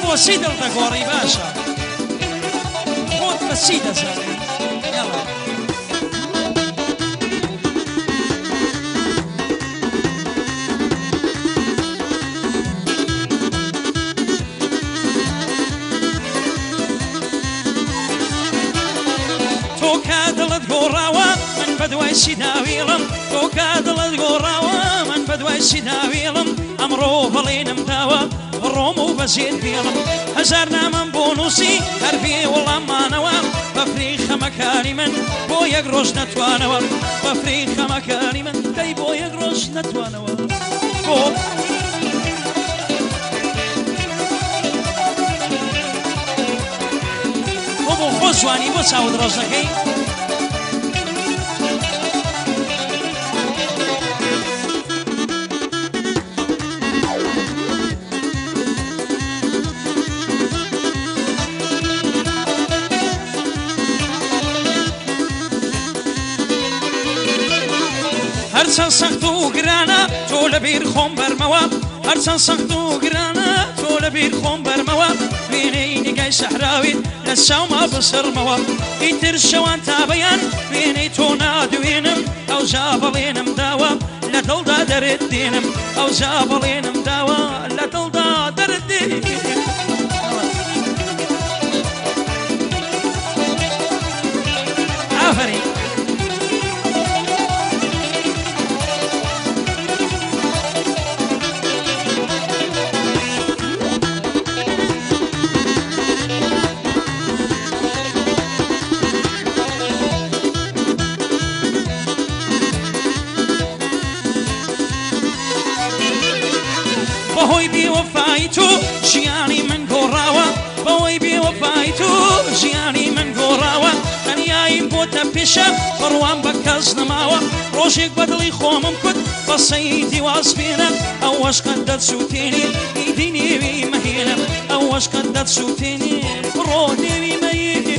بۆچی دڵدەگۆڕی باشە خۆت بەچی دەزانێ یاڵا تۆ کا دڵت گۆڕاوە من بەدوای چی داویڵم تۆ کا دڵت گۆڕاوە من بەدوای چی داویڵم ئەمڕۆ بەڵێنم داوە ڕۆم و بەجێت بێڵم هەزار نامم بۆ نووسی هەر بێ وەڵاممانەوە بەفری خەمەکانی من بۆ یەک ڕۆژ نەتوانەوە بەفری خەمەکانی من دەی بۆ یەک ڕۆژ نەتوانەوە بۆ بۆ خۆ جوانی بۆ چاوت ڕۆژ دەکەی هەرچەند سەخت و گرانە تۆ لەبیر خۆم بەرمەوە هەرچەند سەخت و گرانە تۆ لەبیر خۆم بەرمەوە وێنەی نیگای شەحراویت لە چاوما بسڕمەوە ئیتر شەوان تا بەیان وێنەی تۆ نادوێنم ئەوجا بەڵێنم داوە لە دڵدا دەرت دێنم ئەوجا بەڵێنم داوە لە دڵدا دەرت دێنم ئافەرین بەهۆی بێوەفای تۆ ژیانی من گۆڕاوە بەهۆی بێوەفای تۆ ژیانی من گۆڕاوە تەنیاییم بۆتە پێشە بڕوان بە کەس نەماوە ڕۆژێک بە دڵی خۆمم کورد بە سەیدی واسبێنە ئەوەش قەت دەتسووتێنێ ئیدی نێوی مەهێنە ئەوەش قەت دەتسووتێنێ بڕۆ نێوی مەهێنێ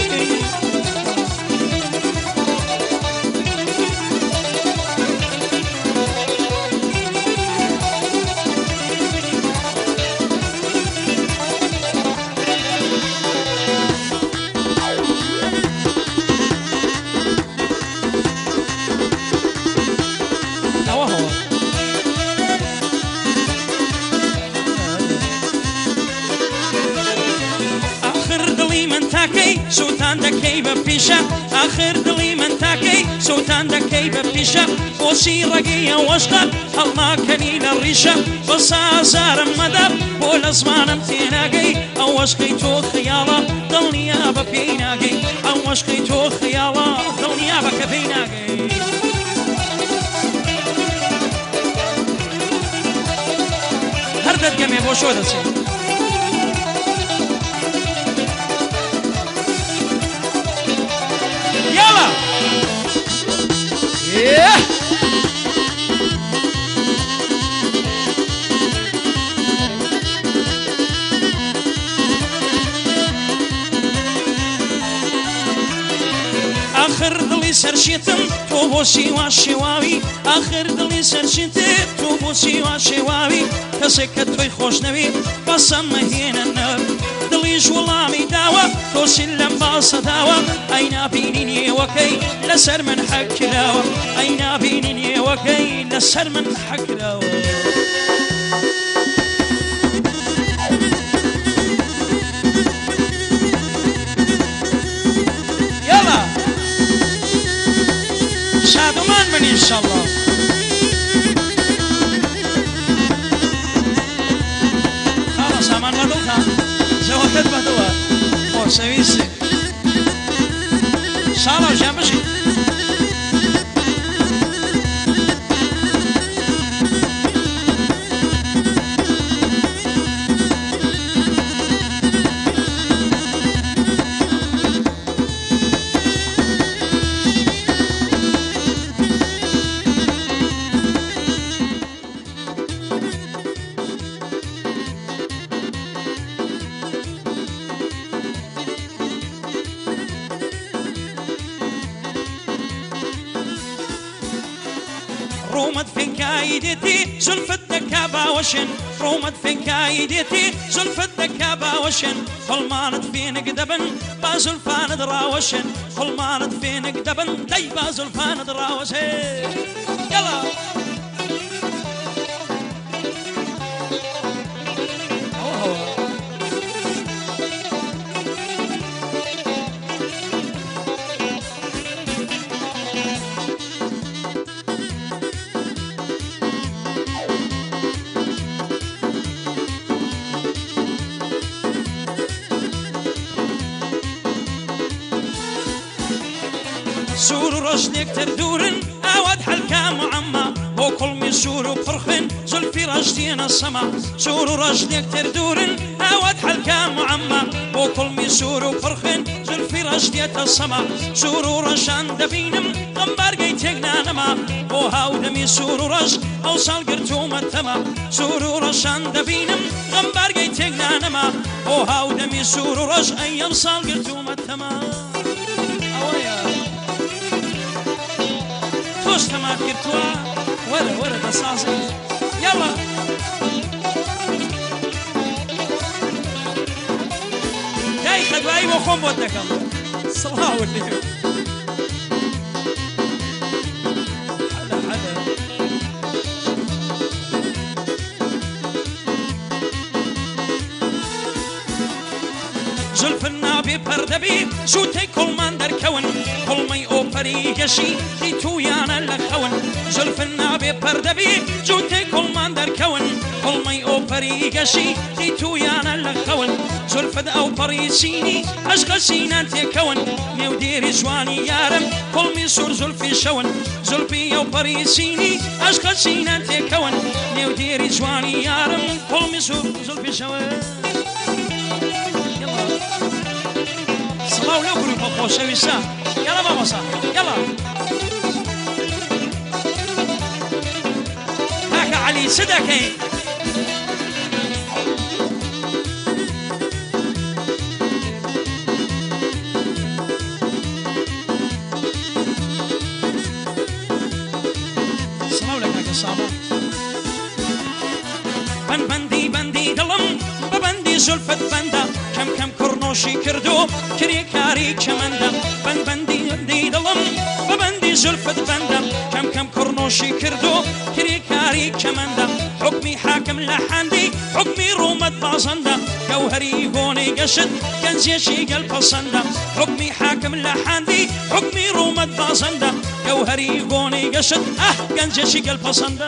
سووتان دەکەی بە پیشە ئاخر دڵی من تاکەی سووتان دەکەی بە پیشە بۆچی ڕێگەی ئەوەشقە هەڵناکەنی لە ڕیشە بە سازارم مەدە بۆ لە زمانم تێناگەی ئەوەشقەی تۆ خەیاڵە دڵنیا بە پێی ناگەی ئەوەشقەی تۆ خەیاڵە دڵنیا بە کە پێی ناگەی هەر دەتگەمێ بۆ شۆ دەچێت آخر دڵی سەرشێتم تۆ بۆ سیوا شێواوی آخر دڵی سەرشێتم تۆ بۆ سیوا شێواوی کەسێک کە تۆی خۆش نەوێت بەسەم مەهێنە نەر دڵیش وەڵامی داوە تۆسیل لەم باسە داوە ئەی نابینی نێوەکەی لەسەر من حەکراوە ئەی نابینی نێوەکەی لەسەر من حەکراوە شادومان من انشالله خلاص همان بدوها جواتت بدوها خۆشەویستی شاڵاو ژیان بژی ڕوومت فێنکایی دێتی زولفت دەکا باوەشن ڕۆمەت فێنکایی دێتی زولفت دەکا باوەشن هەڵمانت فێنک دەبن با زولفانت ڕاوەشن هەڵمانت فێنک دەبن دەی با زولفانت ڕاوەشن یەڵا سور و ڕۆژنێکتر دوورن ئاوات حەلکا معەمما بۆ کوڵمی سوور و پڕخن زولفی ڕەشدێنە سەما سور و ڕۆژنێکتر دوورن ئاوات حەلکا معەمما بۆ کوڵمی سوور و پڕخن زولفی ڕەشدێتە سەما سور و ڕەشان دەبینم غەمبارگەی تێکنانەما بۆ هاودەمی سور و ڕەش ئەو ساڵ گرتومە تەما سور و ڕەشان دەبینم غەمبارگەی تێکنانەما بۆ هاودەمی سور و ڕەش ئەیەم ساڵ گرتومە تەما تۆش تەمات کردووە وەرە وەرە دەسازی یاڵا دای خەدوایی بۆ خۆم بۆت دەکەم سڵاوت لێ زولفن نابێ پەردەبی زووتەی کوڵمان دەرکەون کوڵمەی ئۆپەری گەشی دی توویانە لە خەون زولفن نابێ پەردەبی زووتەی کوڵمان دەرکەون کوڵمەی ئۆپەری گەشی دی توویانە لە خەون زولفت ئەو پەڕی سینی ئەشقە سینان تێکەون نێودێری جوانی یارم کوڵمی سوور زولفی شەون زولفی ئەو پەڕی سینی ئەشقە سینان تێکەون نێودێری جوانی یارم کوڵمی سوور زولفی شەون سڵاو لەو گروپە خۆشەویستە یاڵا مامۆستا یاڵا کاکە عەلی چ دەکەین سڵاو لە کاکە ساڵە بەندی بەندی دڵم بە بەندی زولفت بەندە کەم کەم کوڕنۆشی کردو کرێکاری کەمەندە بەندی دڵم بە بەندی زولفت بەندە کەم کەم کوڕنۆشی کردو کرێکاری کەمەندە حکمی حاکم لە حەندی حکمی ڕوومەت بازەندە گەوهەری بۆنەی گەشت گەنجێکی گەلپەسەندە حکمی حاکم لە حەندی حکمی ڕوومەت بازەندە گەوهەری بۆنەی گەشت گەنجێکی گەلپەسەندە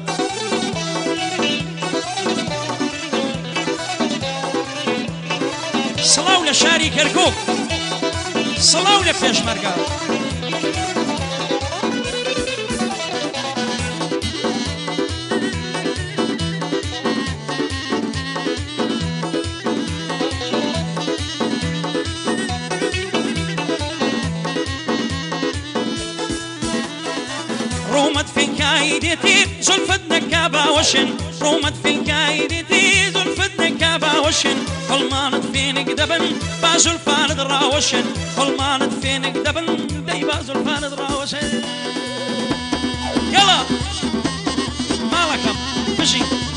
سڵاو لە شاری کەرکووک سڵاو لە پێشمەرگە ڕۆمەت فێنکایی دێتی زولفت دەکا باوەشن ڕۆمەت فێنکایی دێتی زولفت دەکا باوەشن هەڵمانت فێنک دەبن با زولفانت ڕاوەشن هەڵمانت فێنک دەبن دەی با زولفانت ڕاوەشن یاڵا ماڵەکەم بژی